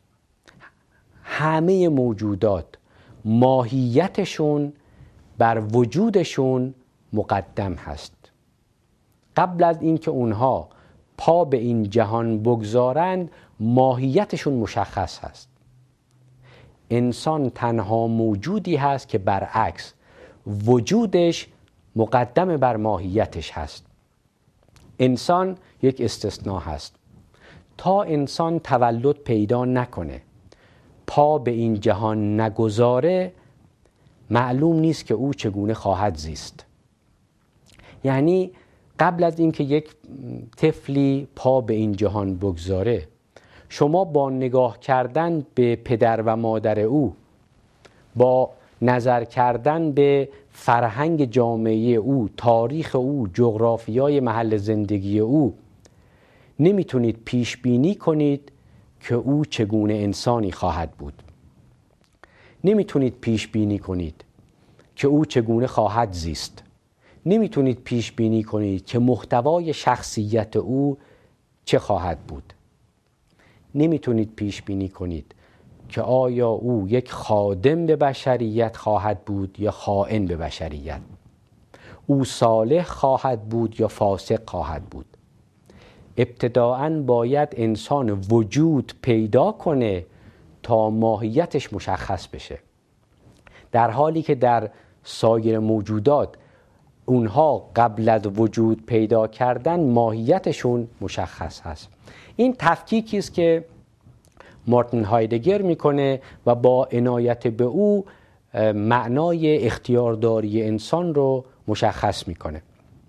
همه موجودات ماهیتشون بر وجودشون مقدم هست. قبل از اینکه اونها پا به این جهان بگذارند ماهیتشون مشخص هست. انسان تنها موجودی هست که برعکس وجودش مقدم بر ماهیتش هست. انسان یک استثناء هست. تا انسان تولد پیدا نکنه، پا به این جهان نگذاره، معلوم نیست که او چگونه خواهد زیست. یعنی قبل از اینکه یک طفلی پا به این جهان بگذاره، شما با نگاه کردن به پدر و مادر او، با نظر کردن به فرهنگ جامعه او، تاریخ او، جغرافیای محل زندگی او، نمیتونید پیش بینی کنید که او چگونه انسانی خواهد بود. نمیتونید پیش بینی کنید که او چگونه خواهد زیست. نمیتونید پیش بینی کنید که محتوای شخصیت او چه خواهد بود. نمیتونید پیش بینی کنید که آیا او یک خادم به بشریت خواهد بود یا خائن به بشریت. او صالح خواهد بود یا فاسق خواهد بود. ابتداءً باید انسان وجود پیدا کنه تا ماهیتش مشخص بشه، در حالی که در سایر موجودات اونها قبل از وجود پیدا کردن ماهیتشون مشخص هست. این تفکیکی است که مارتین هایدگر میکنه و با عنایت به او معنای اختیارداری انسان رو مشخص میکنه.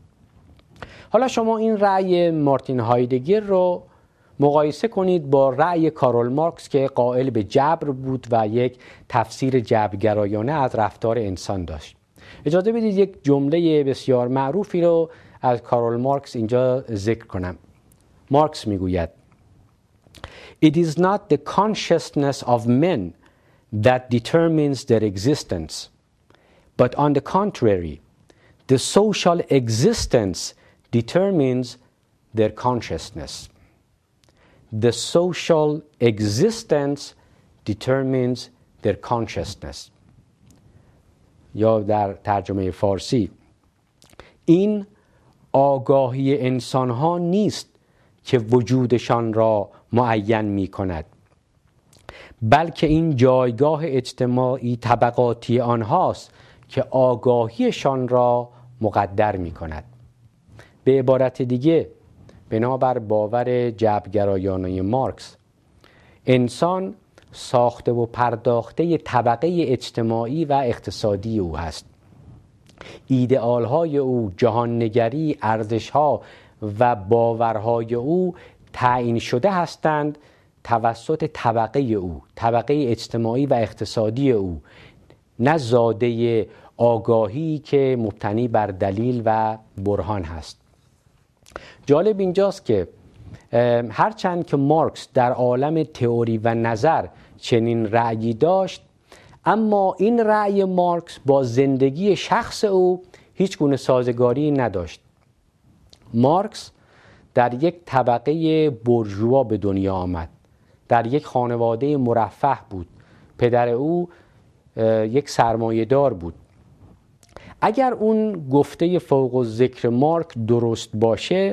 حالا شما این رأی مارتین هایدگر رو مقایسه کنید با رأی کارل مارکس که قائل به جبر بود و یک تفسیر جبرگرایانه از رفتار انسان داشت. اجازه بدید یک جمله بسیار معروفی رو از کارل مارکس اینجا ذکر کنم. مارکس میگوید It is not the consciousness of men that determines their existence, but on the contrary, the social existence determines their consciousness. The social existence determines their consciousness. یا در ترجمه فارسی، این آگاهی انسانها نیست که وجودشان را معین می کند، بلکه این جایگاه اجتماعی طبقاتی آنهاست که آگاهیشان را مقدر می کند. به عبارت دیگه، بنابر باور جبرگرایانه مارکس، انسان ساخته و پرداخته طبقه اجتماعی و اقتصادی او هست. ایدئالهای او، جهاننگری، ارزشها و باورهای او تعیین شده هستند توسط طبقه او، طبقه اجتماعی و اقتصادی او، نه زاده آگاهی که مبتنی بر دلیل و برهان هست. جالب اینجاست که هرچند که مارکس در عالم تئوری و نظر چنین رأیی داشت، اما این رأی مارکس با زندگی شخص او هیچ گونه سازگاری نداشت. مارکس در یک طبقه بورژوا به دنیا آمد، در یک خانواده مرفه بود. پدر او یک سرمایه‌دار بود. اگر اون گفته فوق الذکر مارکس درست باشه،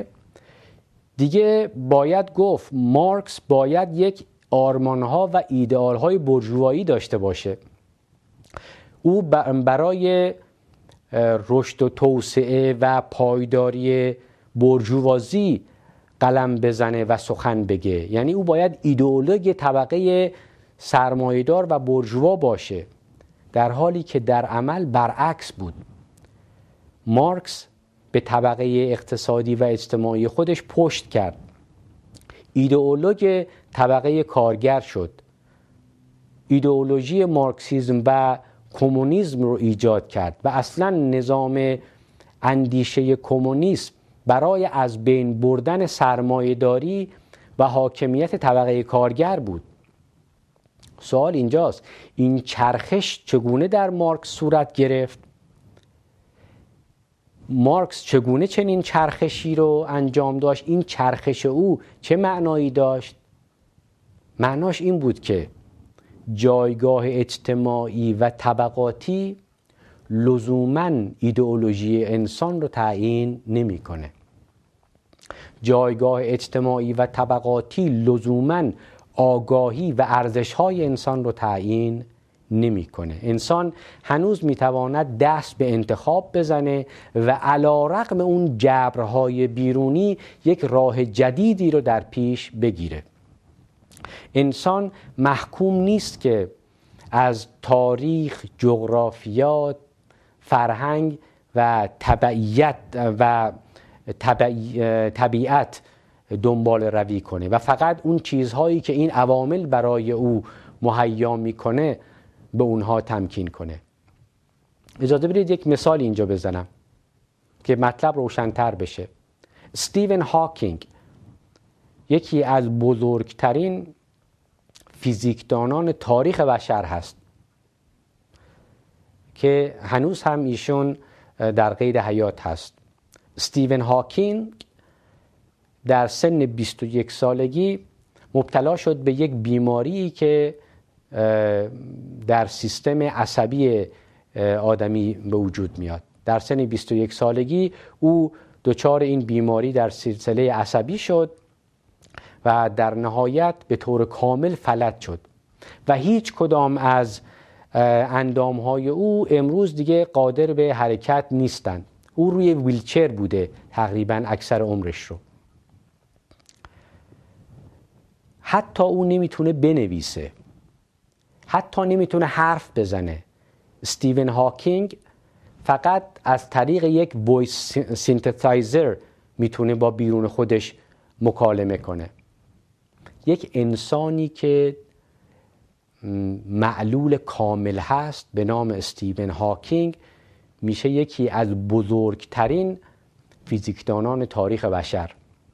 دیگه باید گفت مارکس باید یک آرمانها و ایدئالهای بورژوایی داشته باشه. او برای رشد و توسعه و پایداری برجوازی قلم بزنه و سخن بگه. یعنی او باید ایدئولوژی طبقه سرمایه‌دار و برجوا باشه، در حالی که در عمل برعکس بود. مارکس به طبقه اقتصادی و اجتماعی خودش پشت کرد، ایدئولوژ طبقه کارگر شد، ایدئولوژی مارکسیسم و کمونیسم رو ایجاد کرد و اصلا نظام اندیشه کمونیسم برای از بین بردن سرمایه‌داری و حاکمیت طبقه کارگر بود. سوال اینجاست، این چرخش چگونه در مارکس صورت گرفت؟ مارکس چگونه چنین چرخشی رو انجام داشت؟ این چرخش او چه معنایی داشت؟ معناش این بود که جایگاه اجتماعی و طبقاتی لزوماً ایدئولوژی انسان رو تعیین نمی‌کنه. جایگاه اجتماعی و طبقاتی لزوماً آگاهی و ارزش‌های انسان رو تعیین نمی‌کنه. انسان هنوز می‌تواند دست به انتخاب بزنه و علی‌رغم اون جبرهای بیرونی یک راه جدیدی رو در پیش بگیره. انسان محکوم نیست که از تاریخ، جغرافیا، فرهنگ و طبیعت و طبیعت دنبال روی کنه و فقط اون چیزهایی که این عوامل برای او مهیا میکنه به اونها تمکین کنه. اجازه بدید یک مثال اینجا بزنم که مطلب روشن‌تر بشه. استیون هاکینگ یکی از بزرگترین فیزیکدانان تاریخ بشر هست که هنوز هم ایشون در قید حیات هست. استیون هاکینگ در سن بیست و یک سالگی مبتلا شد به یک بیماری که در سیستم عصبی آدمی به وجود میاد. در سن بیست و یک سالگی او دچار این بیماری در سلسله عصبی شد و در نهایت به طور کامل فلج شد و هیچ کدام از اندامهای او امروز دیگه قادر به حرکت نیستند. او روی ویلچر بوده تقریبا اکثر عمرش رو. حتی او نمیتونه بنویسه، حتی نمیتونه حرف بزنه. استیون هاکینگ فقط از طریق یک وایس سینتزایزر میتونه با بیرون خودش مکالمه کنه. یک انسانی که معلول کامل هست به نام استیون هاکینگ میشه یکی از بزرگترین فیزیکدانان تاریخ بشر.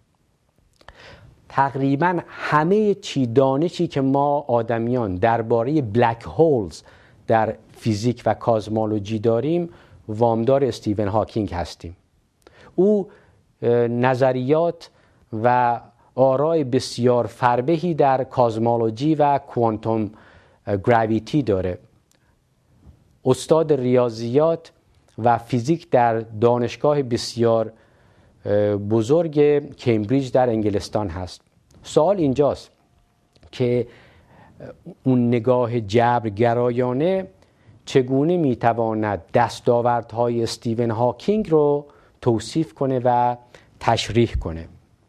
تقریبا همه چی دانشی که ما آدمیان درباره بلک هولز در فیزیک و کازمولوژی داریم وامدار استیون هاکینگ هستیم. او نظریات و آراء بسیار فربهی در کازمولوژی و کوانتوم گراویتی داره. استاد ریاضیات و فیزیک در دانشگاه بسیار بزرگ کمبریج در انگلستان هست. سوال اینجاست که اون نگاه جبرگرایانه چگونه میتواند دستاوردهای استیون هاکینگ رو توصیف کنه و تشریح کنه،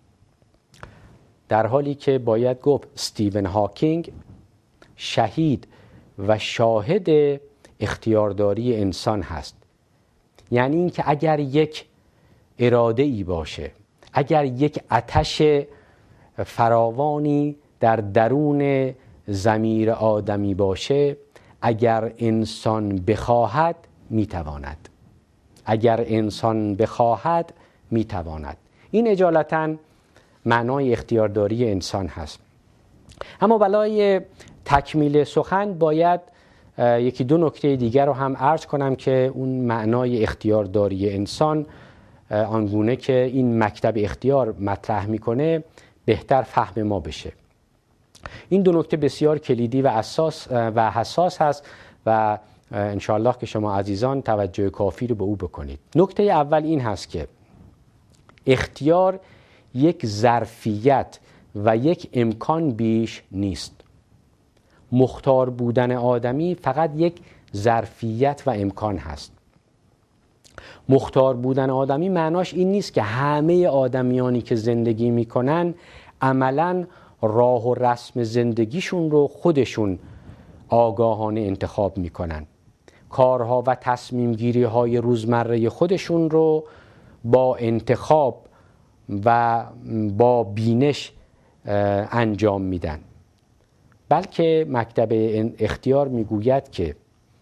در حالی که باید گفت استیون هاکینگ شهید و شاهد اختیارداری انسان هست. یعنی این که اگر یک اراده ای باشه، اگر یک آتش فراوانی در درون ضمیر آدمی باشه، اگر انسان بخواهد میتواند. اگر انسان بخواهد میتواند. این اجالتاً معنای اختیارداری انسان هست. اما برای تکمیل سخن باید یکی دو نکته دیگر رو هم عرض کنم که اون معنای اختیارداری انسان آنگونه که این مکتب اختیار مطرح میکنه بهتر فهم ما بشه. این دو نکته بسیار کلیدی و اساس و حساس هست و انشاءالله که شما عزیزان توجه کافی رو به او بکنید. نکته اول این هست که اختیار یک ظرفیت و یک امکان بیش نیست. مختار بودن آدمی فقط یک ظرفیت و امکان هست. مختار بودن آدمی معناش این نیست که همه آدمیانی که زندگی میکنن عملاً راه و رسم زندگیشون رو خودشون آگاهانه انتخاب میکنن. کارها و تصمیم گیری های روزمره خودشون رو با انتخاب و با بینش انجام میدن. بلکه مکتب اختیار میگوید که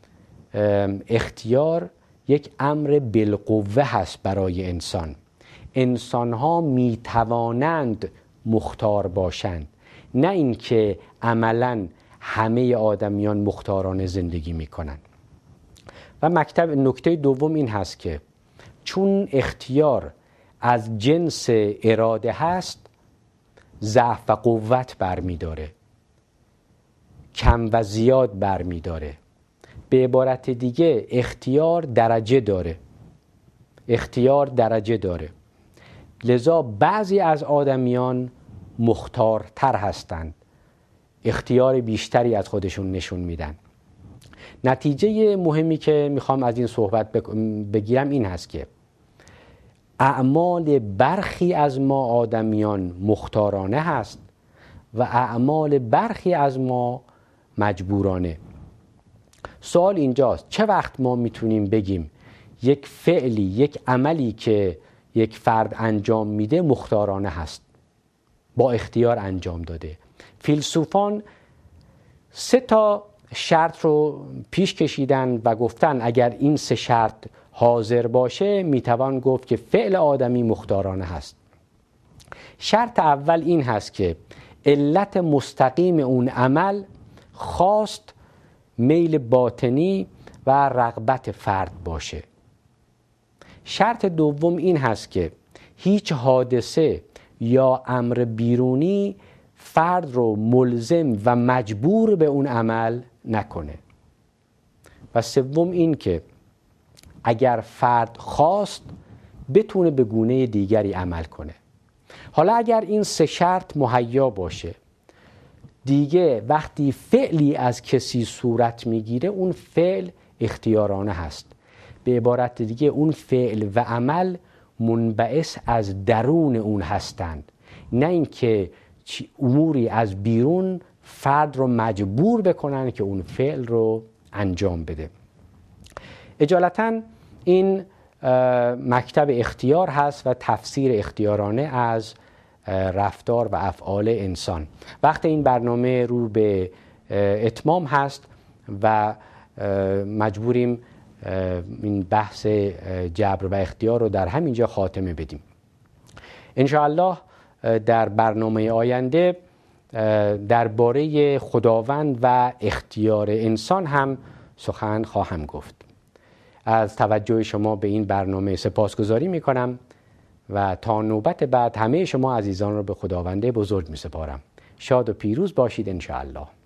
اختیار یک امر بالقوه هست برای انسان. انسانها میتوانند مختار باشند، نه اینکه عملاً همه آدمیان مختارانه زندگی میکنن. و مکتب نکته دوم این هست که چون اختیار از جنس اراده هست، ضعف و قوت برمیداره، کم و زیاد برمیداره. به عبارت دیگه اختیار درجه داره. اختیار درجه داره. لذا بعضی از آدمیان مختارتر هستند، اختیار بیشتری از خودشون نشون میدن. نتیجه مهمی که میخوام از این صحبت بگیرم این هست که اعمال برخی از ما آدمیان مختارانه هست و اعمال برخی از ما مجبورانه. سوال اینجاست چه وقت ما میتونیم بگیم یک فعلی، یک عملی که یک فرد انجام میده مختارانه هست، با اختیار انجام داده؟ فیلسوفان سه تا شرط رو پیش کشیدن و گفتن اگر این سه شرط حاضر باشه میتوان گفت که فعل آدمی مختارانه هست. شرط اول این هست که علت مستقیم اون عمل خواست، میل باطنی و رغبت فرد باشه. شرط دوم این هست که هیچ حادثه یا امر بیرونی فرد رو ملزم و مجبور به اون عمل نکنه. و سوم این که اگر فرد خواست بتونه به گونه دیگری عمل کنه. حالا اگر این سه شرط مهیا باشه، دیگه وقتی فعلی از کسی صورت میگیره اون فعل اختیارانه هست. به عبارت دیگه اون فعل و عمل منبعث از درون اون هستند، نه اینکه اموری از بیرون فرد رو مجبور بکنن که اون فعل رو انجام بده. اجالتا این مکتب اختیار هست و تفسیر اختیارانه از رفتار و افعال انسان. وقت این برنامه رو به اتمام هست و مجبوریم این بحث جبر و اختیار رو در همینجا خاتمه بدیم. انشاءالله در برنامه آینده درباره خداوند و اختیار انسان هم سخن خواهم گفت. از توجه شما به این برنامه سپاسگزاری می کنم و تا نوبت بعد همه شما عزیزان را به خداوند بزرگ می سپارم. شاد و پیروز باشید انشاءالله.